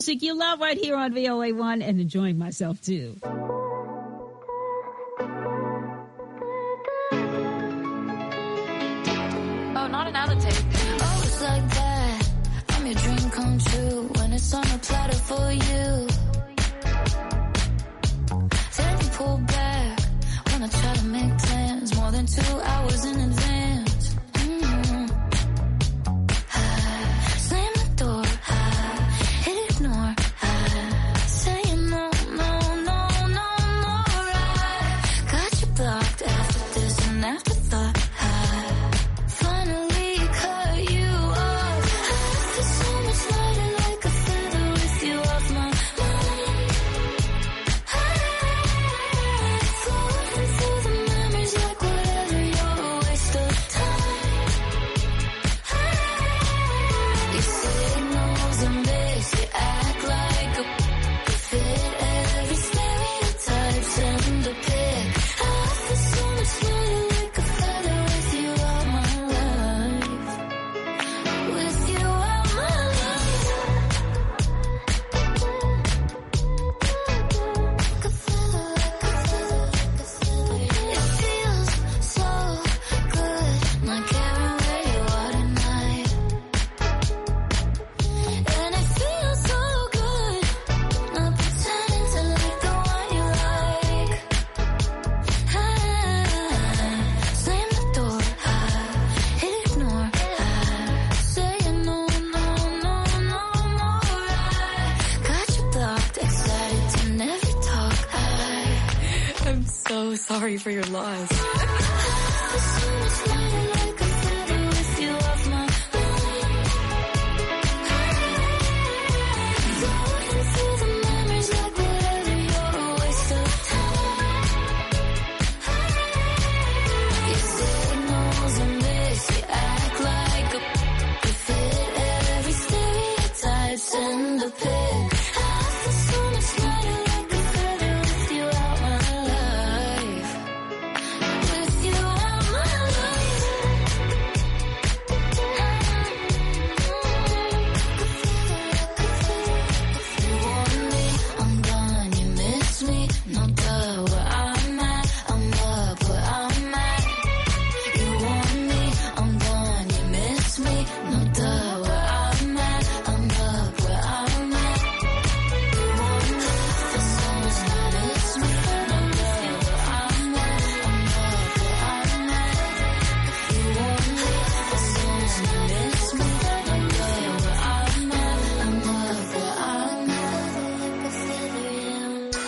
Music you love right here on VOA1 and enjoying myself too. Oh, not another tape. Oh, it's like that. I'm your dream come true when it's on a platter for you. Then you pull back when I try to make plans more than 2 hours in advance. Slam the door, hit ignore. Saying no, no, no, no, more. I got you blocked after this and afterthought. Finally cut you off. I feel so much lighter like a feather with you off my mind. Floating through the memories like whatever, you're a waste of time. You signals and base, you act like a fit every stereotype, send a pic. I feel so much lighter like a feather with you all my life. With you all my life. Like a feather, like a feather, like a feather. It feels so good, not caring where you are tonight. And it feels so good, not pretending to like the one you like. Slam the door, hit ignore. Saying no, no, no, no more. I got you blocked, excited to never talk. I'm so sorry for your loss. I feel so much lighter like a feather with you off my mind. Floating through the memories like whatever, you're a waste of time. You signals and miss, you act like a fit every stereotype, send a pic. I feel so much lighter like a feather with you out my life. With you out my life. You want me, I'm gone, you miss me. No duh, where I'm at, I'm up where I'm at. You want me, I'm gone, you miss me. No duh, where I'm at, I'm up where I'm at. You want me, feel so much that it's me. No duh, where I'm at, I'm up where I'm at. You want me, feel so much that it's me. No duh, where I'm at, I'm up where I'm at. Like a feather, yeah.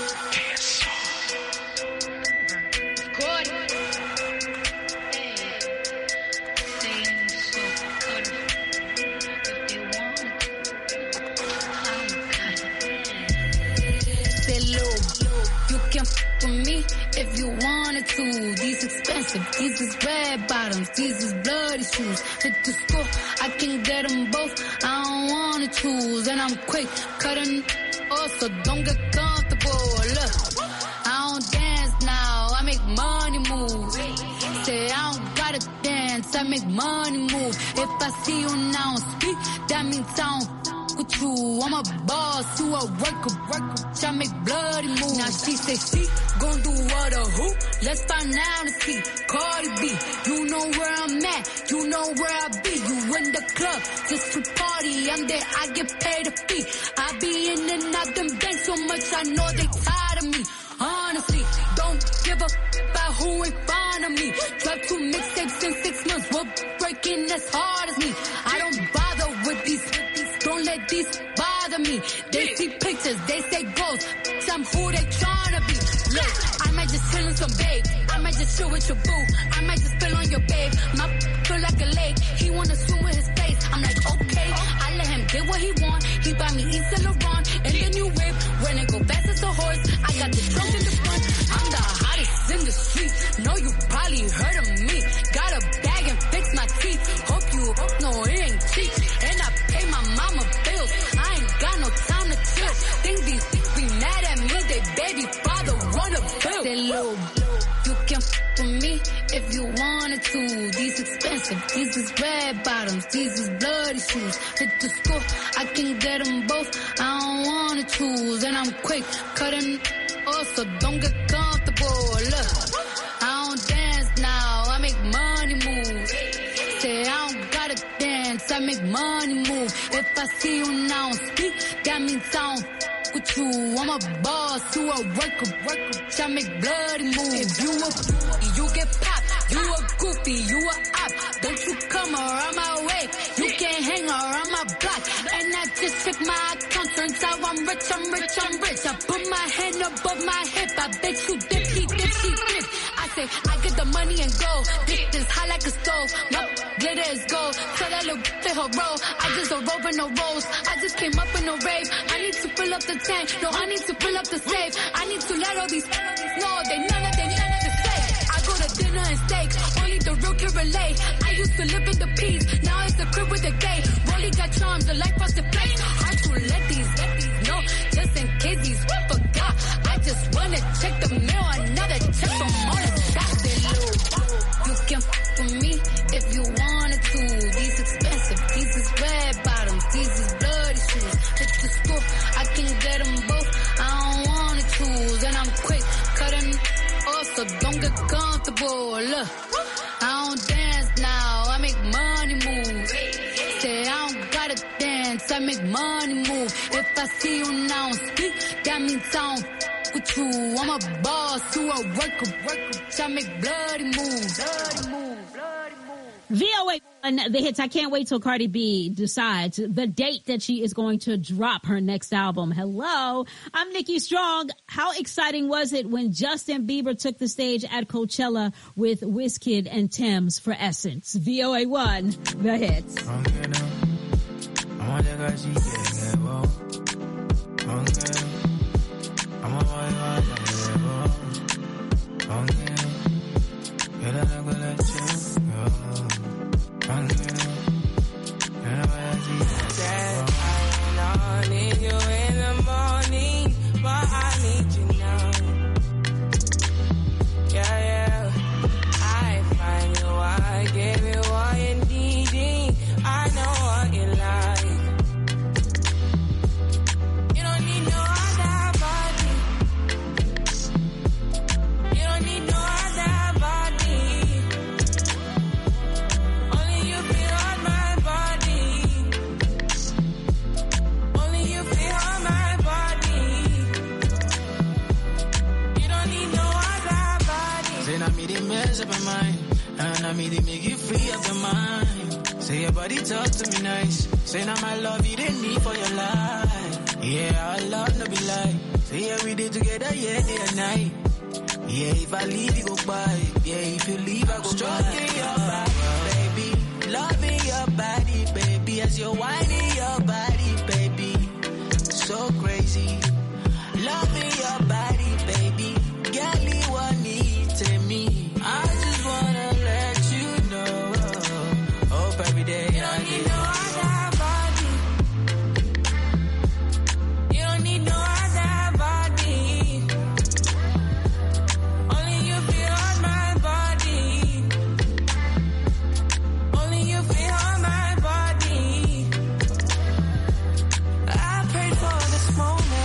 Good. Hey, seems so good. If they want, I'm good. Say, look, you can f with me if you wanted to. These expensive, these is red bottoms, these is bloody shoes. Hit the store, I can get them both. I don't wanna choose, and I'm quick cutting off, so don't get comfortable. Look, I don't dance now, I make money move. Say I don't gotta dance, I make money move. If I see you now speak, that means I don't with you. I'm a boss, you a worker. I make bloody moves. Now she say she gon' do what or who? Let's find out and see. Cardi B, you know where I'm at, you know where I be. You in the club just to party. I'm there, I get paid a fee. I be in and out them banks so much, I know they tired of me. Honestly, don't give a about who in front of me. Drop 2 mixtapes in 6 months. We're breaking as hard as me. I don't bother with these. Don't let these bother me. They see pictures, they say goals. I'm who they tryna be. Look, I might just chill in some babe. I might just chill with your boo. I might just spill on your babe. My feel like a lake. He wanna swim with his face. I'm like, okay. I let him get what he want. He buy me East Saint Laurent and the new whip. When it go fast as a horse, I got the trunk in the front. I'm the hottest in the street. Know you probably heard of me. Got a bag and fix my teeth. Hope you no, it ain't cheap. And I pay my mama bills. I ain't got no time to chill. Think these be mad at me. They baby father run a bill. Say, little, you can f with me if you wanted to. to. These expensive, these is red bottoms, these is bloody shoes. Hit the school, I can get them both, I don't wanna choose. And I'm quick, cutting off, so don't get comfortable. Look, I don't dance now, I make money move. Say I don't gotta dance, I make money move. If I see you now speak, that means I don't with you. I'm a boss, you a worker. I make bloody moves. If you a you get popped. You a goofy, you a op. Don't you come around my way. You can't hang around my block. And I just check my account. Turns out I'm rich. I put my hand above my hip. I bet you dip, he dip. I say, I get the money and go. Dick is hot like a stove. My glitter is gold. Tell that little fit her roll. I just a rope and no rolls. I just came up in a rave. I need to fill up the tank. No, I need to fill up the safe. I need to let all these know they none of the safe. I go to dinner and steak. Only the real can relate. I used to live in the peace. Now it's a crib with a gate. Rolly got charms. The life was the place. Hard to let these know. Just in case these forgot. I just wanna check the mail. Another check from all the shots they load. You can f with me if you wanted to. These expensive. These is red bottoms. These is bloody shoes. Hit the school. I can get them both. I don't wanna choose. And I'm quick cutting off, so don't get comfortable. Look, I don't dance now. I make money move. Say I don't gotta dance. I make money move. If I see you now speak, that means I don't with you. I'm a boss, you a worker. I make bloody moves. VOA and the hits. I can't wait till Cardi B decides the date that she is going to drop her next album. Hello, I'm Nikki Strong. How exciting was it when Justin Bieber took the stage at Coachella with Wizkid and Tems for Essence? VOA1, the hits. I need you in the morning, but I need you now. Yeah. I find you, I give you what you need. I know what you like. You don't need no other body. You don't need no other body. Only you feel on my body. Only you feel on my body. You don't need no other body. Say, I me the mess up my mind. And I me the make you free of your mind. Say, your body talk to me nice. Say, now my love you didn't need for your life. Yeah, our love no be lie. Say, yeah, we did together, yeah, day and night. Yeah, if I leave, you go by. Yeah, if you leave, I go stroking your body, baby. Loving your body, baby. As you're whining your body, baby. So crazy. Loving your body, baby. Girl, you want me to me. I just wanna let you know. Hope every day You don't need no other body. You don't need no other body. Only you feel on my body. Only you feel on my body. I prayed for this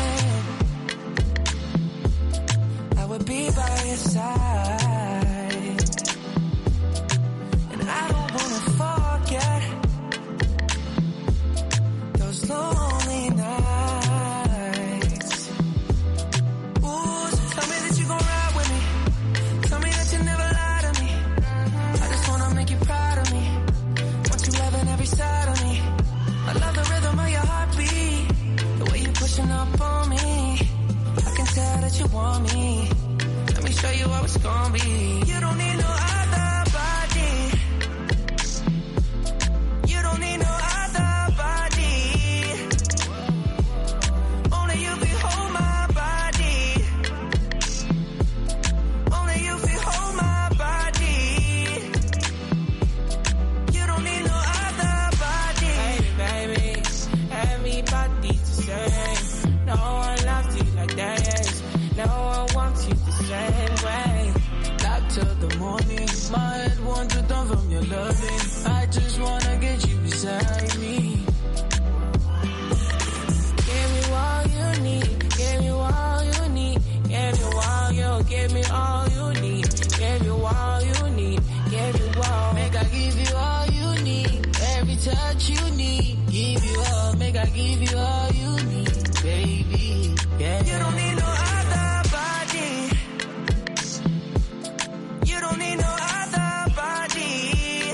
moment. I would be by your side. And I don't wanna forget those lonely nights. Ooh, so tell me that you gon' ride with me. Tell me that you never lie to me. I just wanna make you proud of me. Want you loving every side of me. I love the rhythm of your heartbeat. The way you pushing up on me. I can tell that you want me. Let me show you how it's gonna be. You don't need no other body. You don't need no other body. Only you behold my body. Only you behold my body. You don't need no other body. Hey, baby, everybody's the same. No one loves you like that. No one wants you the same way. Back till the morning. My head wants to from your loving. I just wanna get you beside me. Give me all you need. Give me all you need. Give me all you. Give me all you need. Give me all you need. Give me all. Make I give you all you need. Every touch you need. Give you all. Make I give you all you need, baby. Yeah. You don't need no other body. You don't need no other body.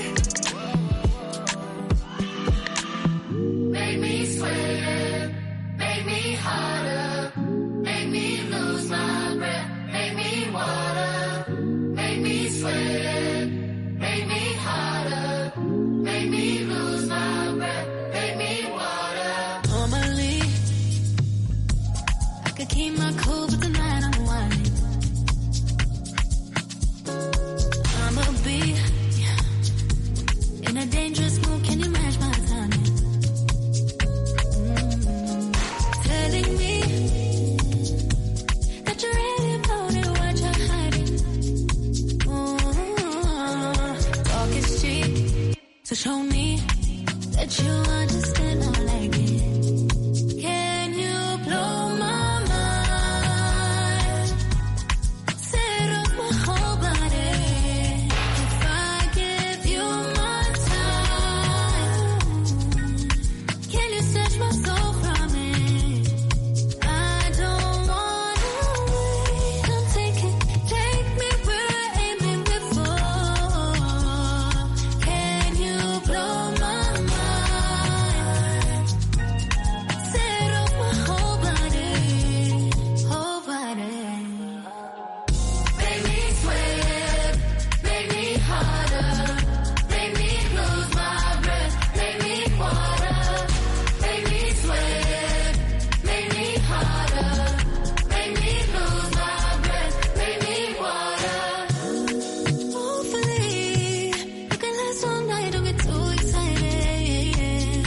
Make me sweat, make me harder, make me lose my breath, make me water, make me sweat, make me harder, make me lose my breath, make me water. Normally, I could keep my cool, but tonight I'm whining. I'ma be in a dangerous mood. Can you match my timing? Telling me that you're ready about it, what you're hiding. Talk is cheap, so show me that you understand I like it. Can you blow my mind? Set up my whole body. If I give you my time, can you snatch my soul from it? I don't wanna wait. Don't take me where I ain't been before. Can you blow my mind? Set up my whole body, whole body. Make me sweat, make me harder, make me lose my breath, make me water, make me sweat, make me harder, make me lose my breath, make me water. Hopefully, you can last all night, don't get too excited.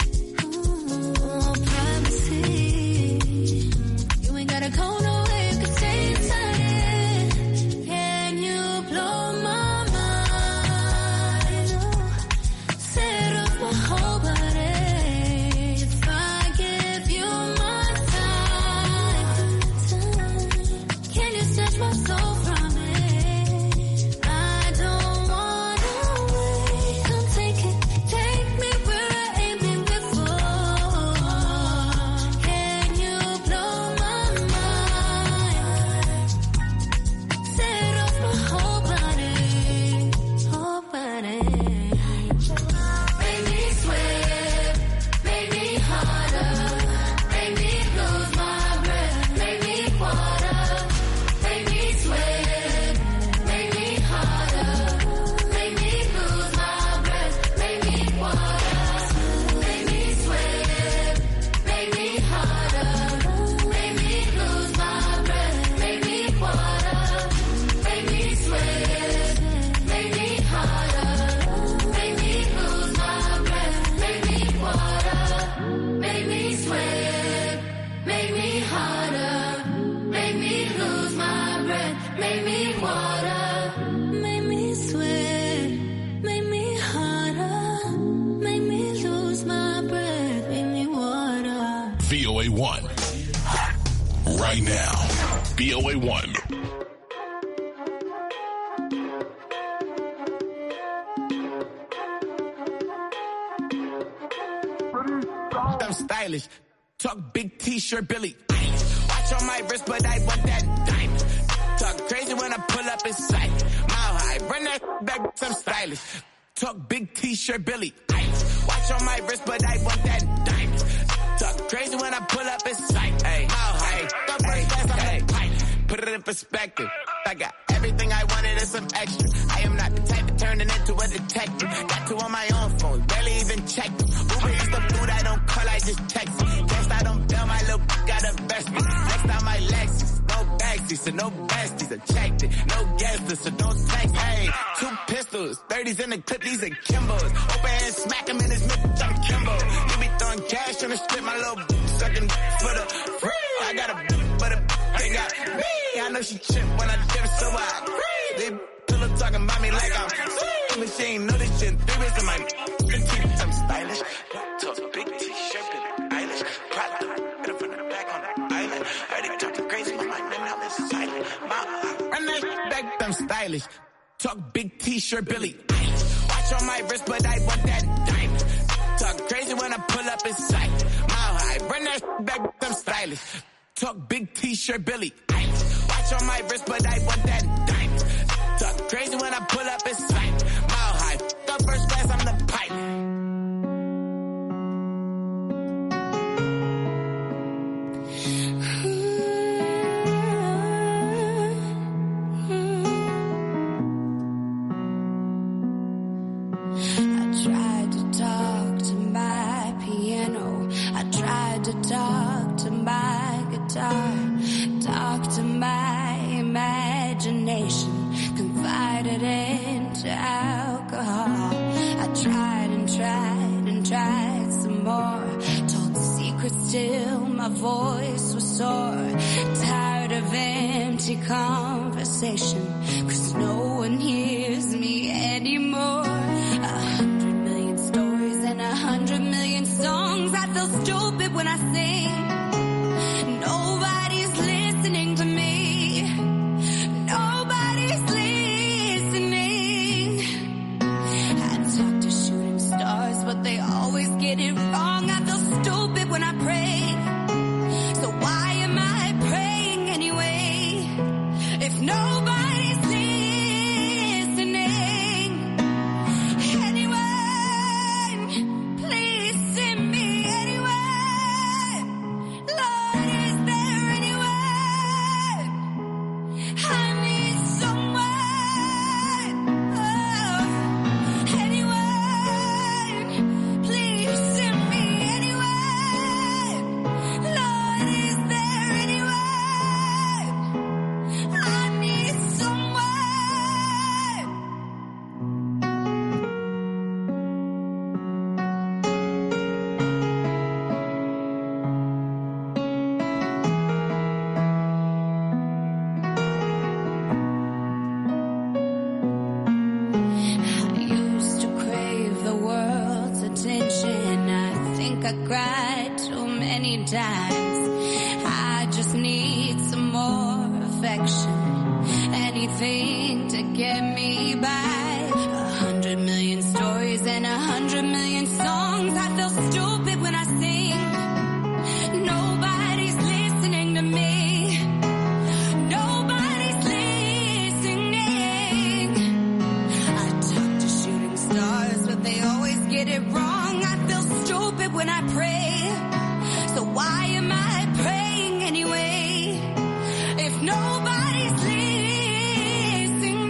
Privacy, you ain't gotta go nowhere, you can stay inside. Can you blow my mind? Set up my whole body. If I give you my time, can you snatch my soul from it? I don't wanna wait. Don't take me where I ain't been before. Can you blow my mind? Set up my whole body, whole body. Make me sweat, make me harder, make me lose my breath, make me water, make me sweat, make me harder, make me lose my breath, make me water, make me sweat, make me harder, make me lose my breath, make me water, make me sweat, make me harder, make me lose my breath, make me water, make me sweat, make me harder, make me lose my breath, make me water. Make me sweat, make me harder, make me lose my breath, make me water. VOA1. Right now. VOA1. I'm stylish. Talk big t-shirt, Billy. Watch on my wrist, but I want that diamond. Talk crazy when I pull up in sight. Mile high, run that back, I'm stylish. Talk big t-shirt, Billy. Watch on my wrist, but I want that diamond. Talk crazy when I pull up in sight. Hey, mile high, hey. Put it in perspective. I got everything I wanted and some extra. I am not the type of turning into a detective. Got two on my own phone, barely even check them. Uber is the food I don't call, I just text them. Guess I don't bail, my little got a vest me. Next time my Lexus, no backseat, so no besties. I checked it, no guesses, so don't text. Hey, 2 pistols, 30s in the clip, these are Kimbos. Open hand, smack him in his mid, I'm Kimbo. You be throwing cash on the strip, my little sucking for the free. I got a but a they got me. I know she chip when I dip, so I they pillow talk talking about me like I'm machine. Know this shit, there is in my I'm stylish. Talk big t-shirt, Billie Eilish. Prada, better from the back on the island. Heard it talking crazy, my mind now it's silent. Run that back, I'm stylish. Talk big t-shirt, Billie Eilish. Watch on my wrist, but I want that diamond. Talk crazy when I pull up in sight. Mile high, run that back, I'm stylish. Talk big t-shirt, Billie Eilish. Watch on my wrist, but I want that diamond. Talk crazy when I pull up in sight. Mile high, the first class, I'm the pilot. Talk to my imagination, confided into alcohol. I tried and tried and tried some more, told secrets till my voice was sore. Tired of empty conversation, 'cause no one hears me anymore. 100 million stories and 100 million songs. I feel stupid when I sing. Nobody's listening to me. Nobody's listening. I talk to shooting stars, but they always get it wrong. I feel stupid when I pray. So why am I praying anyway? If nobody's listening. Anyone, please send me anyone. Lord, is there anyone? I need someone. Oh, anyone, please send me anyone. Lord, is there anyone? I need someone. I used to crave the world's attention. I think I cried too many times. I just need some more affection. Anything to get me by. 100 million stories and 100 million songs. I feel stupid when I sing. Nobody's listening to me. Nobody's listening. I talk to shooting stars, but they always get it wrong. I feel stupid when I pray. So why am I praying anyway? If nobody's listening.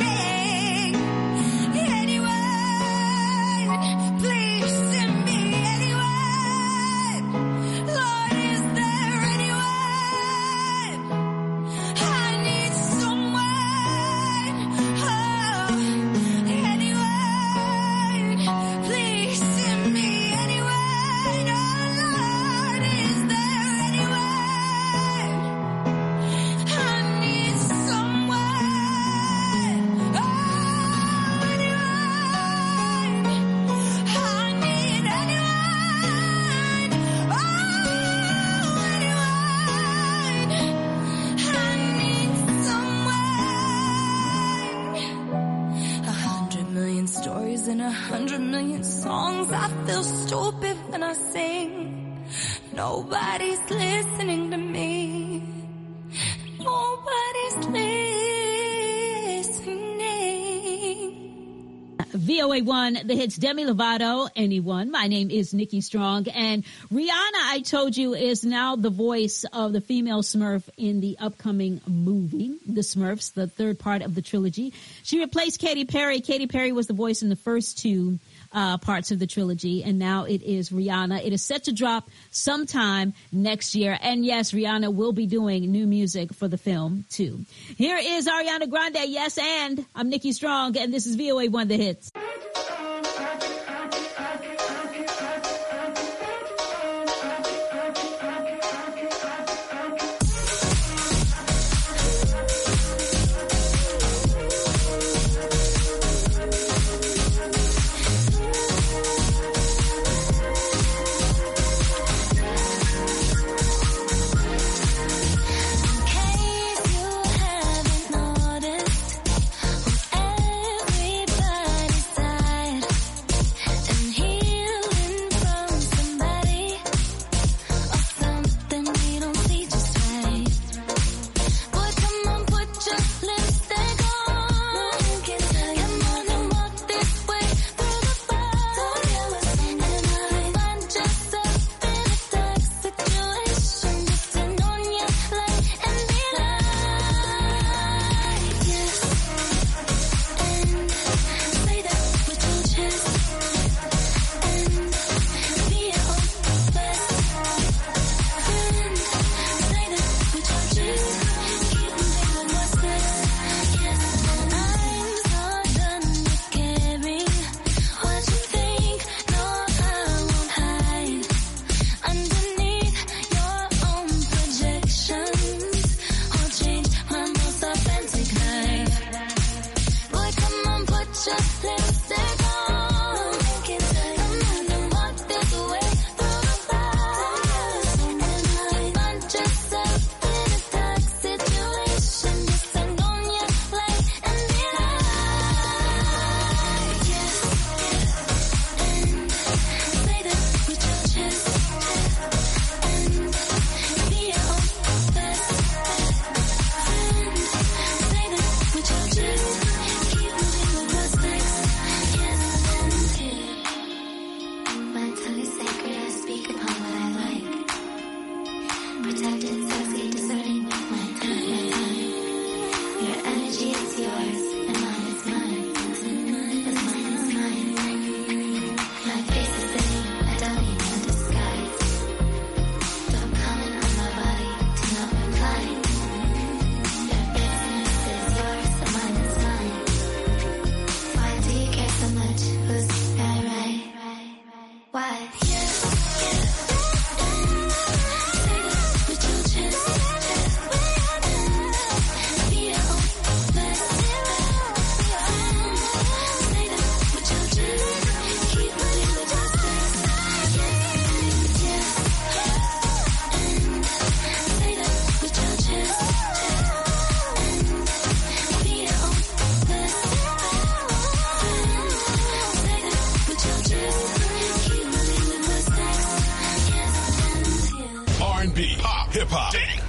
Anyone, please send me anyone. Lord, is there anyone? I need someone. Oh, anyone, please send me anyone. Oh, Lord, is there anyone? I need someone. Oh, anyone. I need anyone. Oh, anyone. I need someone. 100 million stories and 100 million songs. I feel stupid when I sing. Nobody's listening to me. Nobody's listening. VOA1, the hits Demi Lovato, Anyone. My name is Nikki Strong. And Rihanna, I told you, is now the voice of the female Smurf in the upcoming movie, The Smurfs, the third part of the trilogy. She replaced Katy Perry. Katy Perry was the voice in the first two parts of the trilogy, and now it is Rihanna. It is set to drop sometime next year. And yes, Rihanna will be doing new music for the film too. Here is Ariana Grande, Yes and. I'm Nikki Strong, and this is VOA1 The Hits.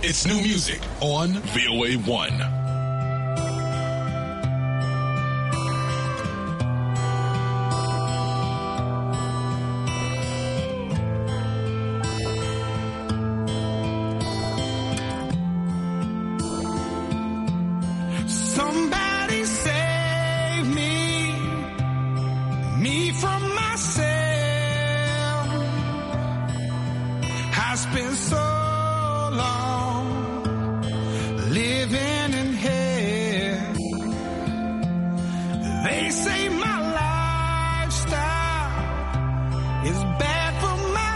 It's new music on VOA1. Somebody save me from myself. I spent so long living in hell. They say my lifestyle is bad for my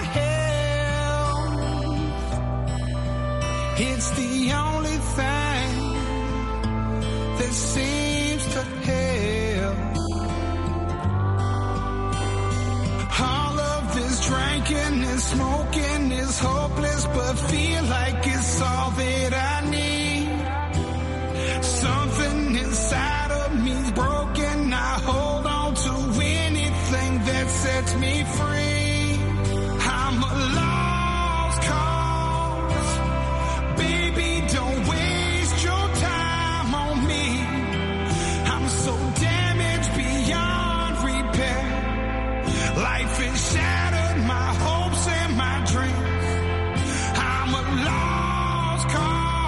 health. It's the only thing that seems to help. All of this drinking and smoking is hopeless, but feel like it's all that I need. Something inside of me's broken. I hold on to anything that sets me free. I'm a lost cause. Baby, don't waste your time on me. I'm so damaged beyond repair. Life has shattered my hopes and my dreams. I'm a lost cause.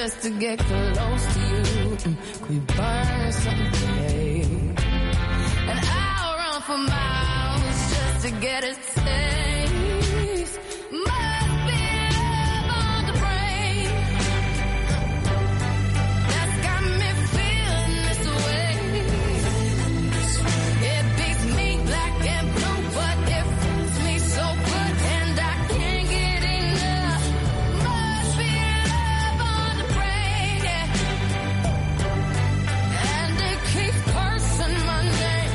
just to get close to you. Could we burn someday? And I'll run for miles just to get a taste. Must be love on the brain that's got me feeling this way. It beats me black and blue, but it feels me so good, and I can't get enough. Must be love on the brain, yeah. And it keeps cursing my name.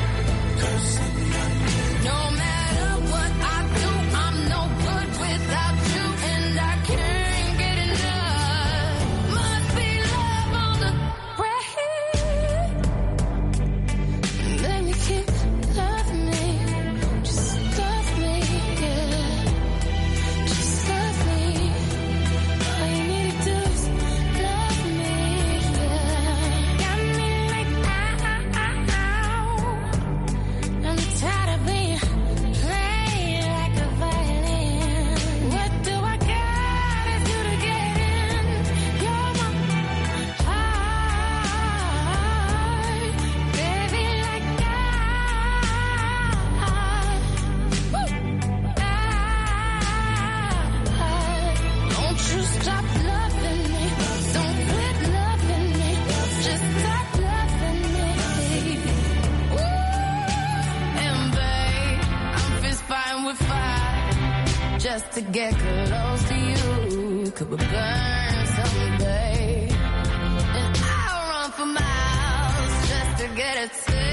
No matter what I do, I'm no good without you, and I can't get enough. Must be love on the brain. Then you keep loving me, just love me, yeah. Just love me. All you need to do is love me, yeah. Got me like I'm tired of being played like a violin. What do I gotta do to get in? You're my heart, baby, like don't you stop loving me. Don't quit loving me. Just stop loving me. And babe, I'm fist fighting with fire just to get close to you. Could we burn someday? And I'll run for miles just to get a taste.